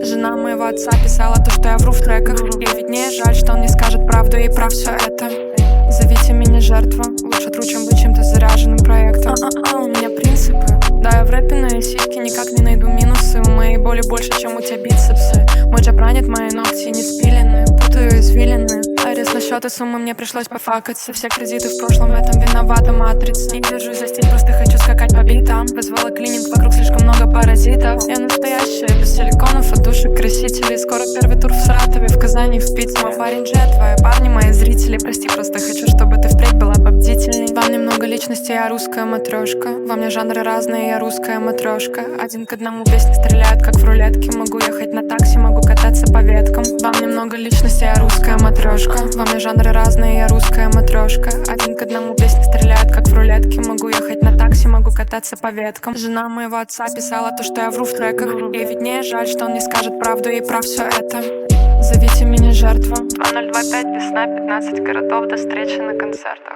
Жена моего отца писала то, что я вру в треках. Ей виднее, жаль, что он не скажет правду и про все это. Зовите меня жертва, лучше тру, чем быть чем-то заряженным проектом. У меня принципы. Да, я в рэпе на сиськи, никак не найду минусы. У моей боли больше, чем у тебя бицепсы. Мой джаб ранит, мои ногти не спилены, путаю извилины. Арест на счет и суммы мне пришлось пофакаться. Все кредиты в прошлом, в этом виновата матрица. Не держусь за стиль, просто хочу скакать по битам. Вызвала клининг, вокруг слишком много паразитов. Я настоящая, без силиконов и душек красителей. Скоро первый тур в Саратове, в Казани, в Питере. Мой парень Джет, твои парни, мои зрители. Прости, просто хочу, чтобы ты впредь была побдительней. Во мне много личностей, я русская матрешка. Во мне жанры разные, я русская матрешка. Один к одному песни стреляют, как в рулетке. Могу ехать на такси, могу кататься по веткам. Во мне много личностей, я русская матрешка. Во мне жанры разные, я русская матрешка. Один к одному песни стреляют, как в рулетке. Могу ехать на такси, могу кататься по веткам. Жена моего отца писала то, что я вру в треках. Ей виднее, жаль, что он не скажет правду и про все это. Зовите меня жертва. 2025, весна, 15 городов, до встречи на концертах.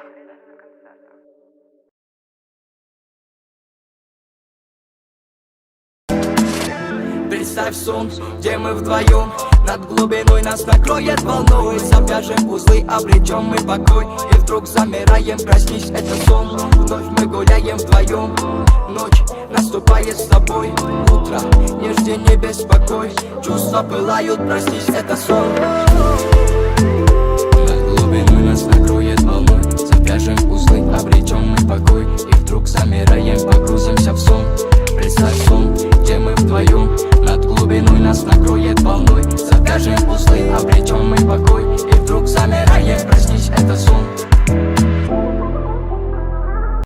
Представь сон, где мы вдвоем. Над глубиной нас накроет волной. Завяжем узлы, обретем мы покой. И вдруг замираем, проснись, это сон. Вновь мы гуляем вдвоем. Ночь наступает с тобой. Утро, не жди, не беспокой. Чувства пылают, проснись, это сон. Над глубиной нас накроет волной. Завяжем узлы, обретем мы покой. И вдруг замираем, погрузимся в сон. Представь сон,